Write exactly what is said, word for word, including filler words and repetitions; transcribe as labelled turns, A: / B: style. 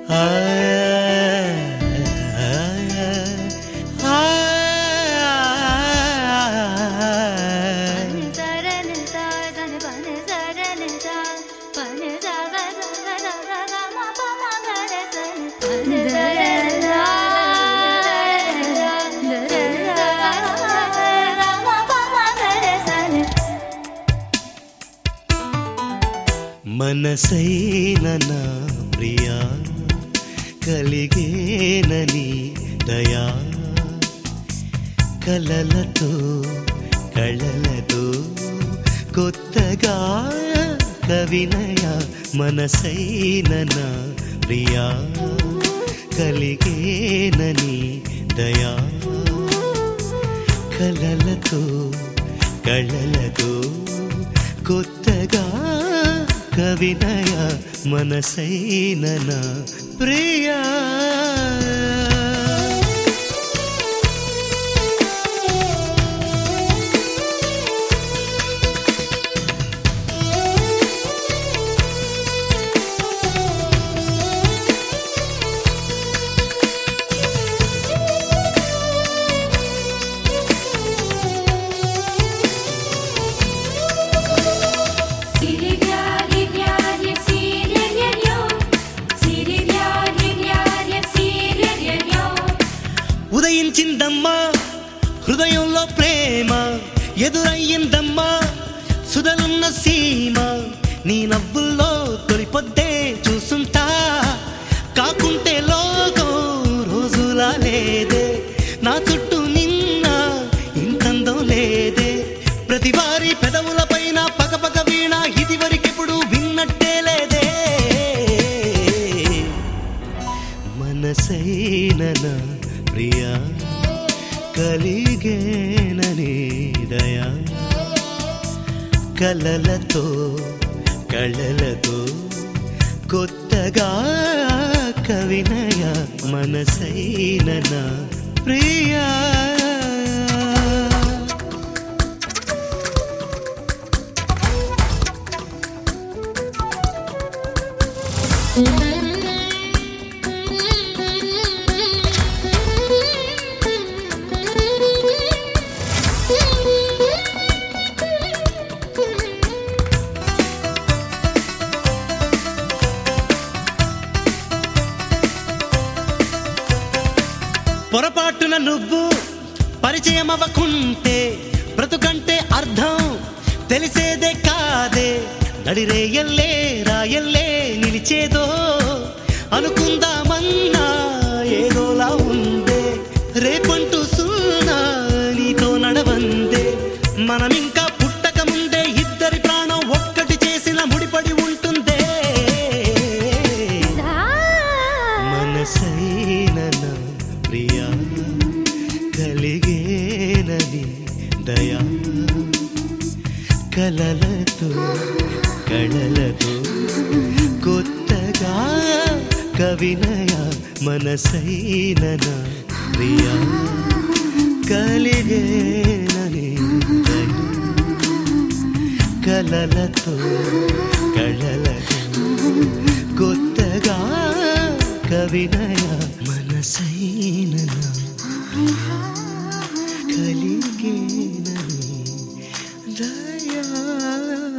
A: మనసైన నా ప్రియా కలిగేనని దయా కలలతో కళలతో కొత్తగా కవినయ మనసైన నా ప్రియా కలిగేనని దయా కలలతో కళలతో కొత్తగా కవినయ మనసైన నా ప్రియా ఉదయించిందమ్మా హృదయంలో ప్రేమ ఎదురయ్యిందమ్మా సుధలున్న సీమ నీ నవ్వుల్లో తొలిపొద్దే చూసుంటా కాకుంటే లోకం రోజులా లేదే నా చుట్టూ నిన్న ఇంతందం లేదే ప్రతి వారి పెదవుల పైన పగపగ వీణ ఇది వరకెప్పుడు విన్నట్టే లేదే మనసైన నా ప్రియా కలిగేనని దయా కలలతో కళలతో కొత్తగా కవినయ మనసైన నా ప్రియా పొరపాటున నువ్వు పరిచయం అవ్వకుంటే బ్రతుకంటే అర్థం తెలిసేదే కాదే నడిరేయల్లే రాయల్లే నిలిచేదో అనుకుందామన్నా ఏదోలా ఉందే రేపంటూ సున్నా నీతో నడవందే మనమింకా పుట్టక ముందే ఇద్దరి ప్రాణం ఒక్కటి చేసిన ముడిపడి ఉంటుందే మనసైన నా ప్రియా కలిగేనని దయా కలలతో కళలతో కొత్తగా కవినయ మనసైన నా ప్రియా కలిగేనని దయా కలలతో కళలతో కొత్తగా కవినయ మనసైన నా ప్రియా కలిగేనని దయా